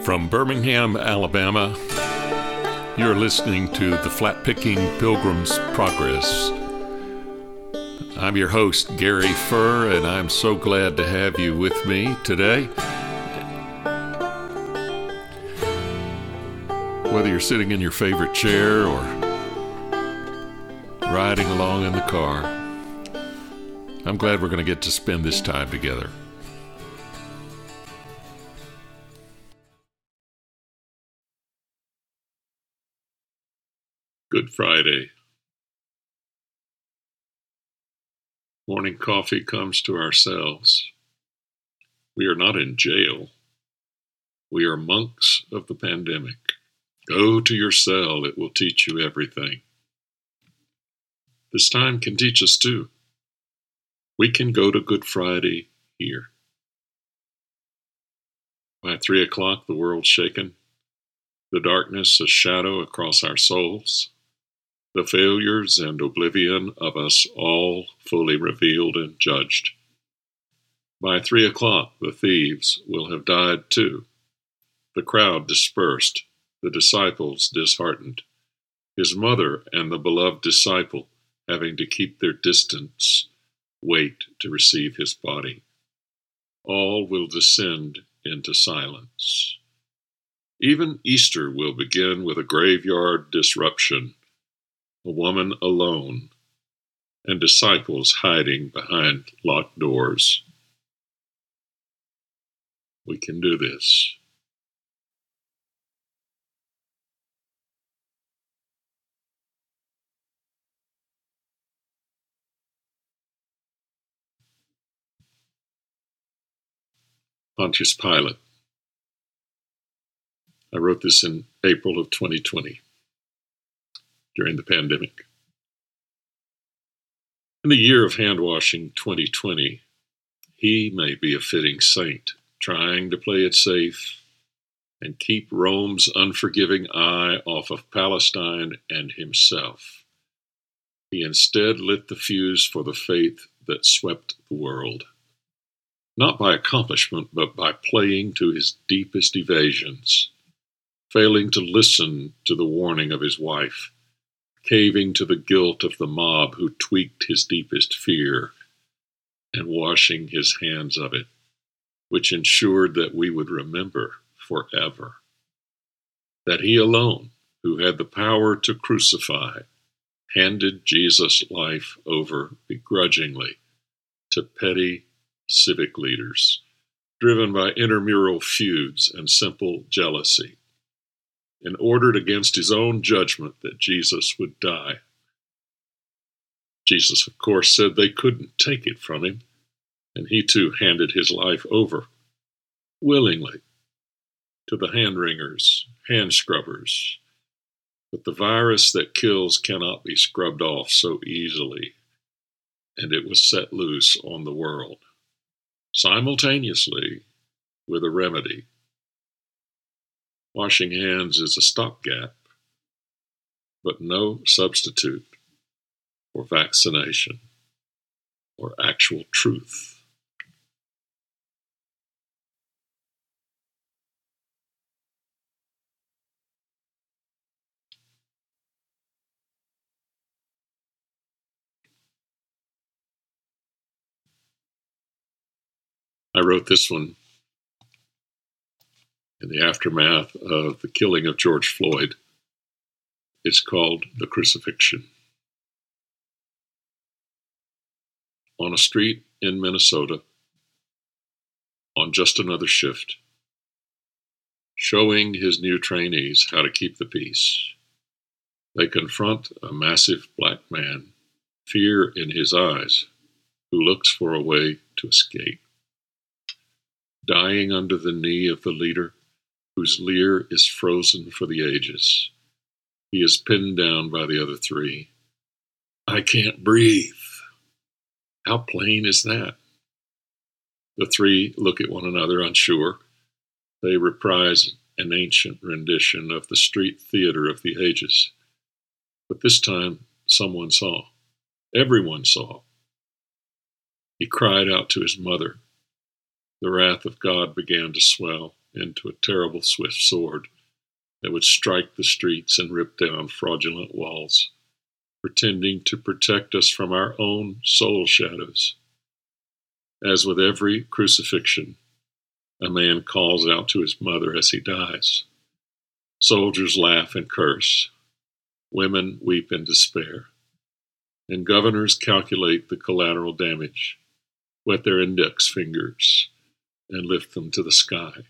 From Birmingham, Alabama, you're listening to the Flat-Picking Pilgrim's Progress. I'm your host, Gary Furr, and I'm so glad to have you with me today. Whether you're sitting in your favorite chair or riding along in the car, I'm glad we're going to get to spend this time together. Good Friday. Morning coffee comes to our cells. We are not in jail. We are monks of the pandemic. Go to your cell, it will teach you everything. This time can teach us too. We can go to Good Friday here. By 3 o'clock, the world's shaken. The darkness a shadow across our souls. The failures and oblivion of us all fully revealed and judged. By 3 o'clock, the thieves will have died too. The crowd dispersed, the disciples disheartened. His mother and the beloved disciple, having to keep their distance, wait to receive his body. All will descend into silence. Even Easter will begin with a graveyard disruption. A woman alone, and disciples hiding behind locked doors. We can do this. Pontius Pilate. I wrote this in April of 2020. During the pandemic. In the year of hand-washing 2020, he may be a fitting saint, trying to play it safe and keep Rome's unforgiving eye off of Palestine and himself. He instead lit the fuse for the faith that swept the world, not by accomplishment, but by playing to his deepest evasions, failing to listen to the warning of his wife, caving to the guilt of the mob who tweaked his deepest fear, and washing his hands of it, which ensured that we would remember forever that he alone, who had the power to crucify, handed Jesus' life over begrudgingly to petty civic leaders, driven by intramural feuds and simple jealousy, and ordered against his own judgment that Jesus would die. Jesus, of course, said they couldn't take it from him, and he too handed his life over, willingly, to the hand-wringers, hand-scrubbers. But the virus that kills cannot be scrubbed off so easily, and it was set loose on the world, simultaneously with a remedy. Washing hands is a stopgap, but no substitute for vaccination or actual truth. I wrote this one in the aftermath of the killing of George Floyd. It's called The Crucifixion. On a street in Minnesota, on just another shift, showing his new trainees how to keep the peace, they confront a massive black man, fear in his eyes, who looks for a way to escape. Dying under the knee of the leader, whose leer is frozen for the ages. He is pinned down by the other three. I can't breathe. How plain is that? The three look at one another unsure. They reprise an ancient rendition of the street theater of the ages. But this time, someone saw. Everyone saw. He cried out to his mother. The wrath of God began to swell. into a terrible swift sword that would strike the streets and rip down fraudulent walls, pretending to protect us from our own soul shadows. As with every crucifixion, a man calls out to his mother as he dies. Soldiers laugh and curse. Women weep in despair. And governors calculate the collateral damage, wet their index fingers, and lift them to the sky.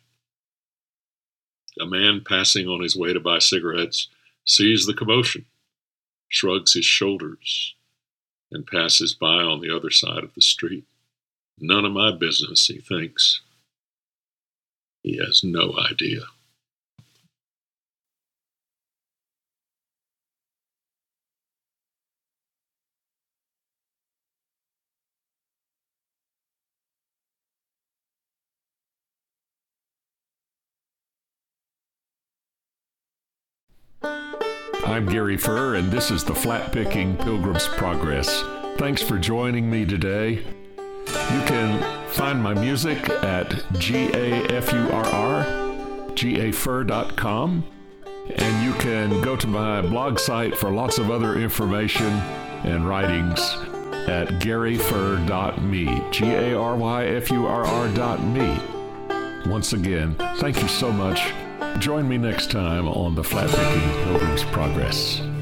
A man passing on his way to buy cigarettes sees the commotion, shrugs his shoulders, and passes by on the other side of the street. None of my business, he thinks. He has no idea. I'm Gary Furr, and this is the Flat-Picking Pilgrim's Progress. Thanks for joining me today. You can find my music at gafurr.com, and you can go to my blog site for lots of other information and writings at garyfurr.me, garyfurr.me. Once again, thank you so much. Join me next time on the Flat-Picking Pilgrim's Progress.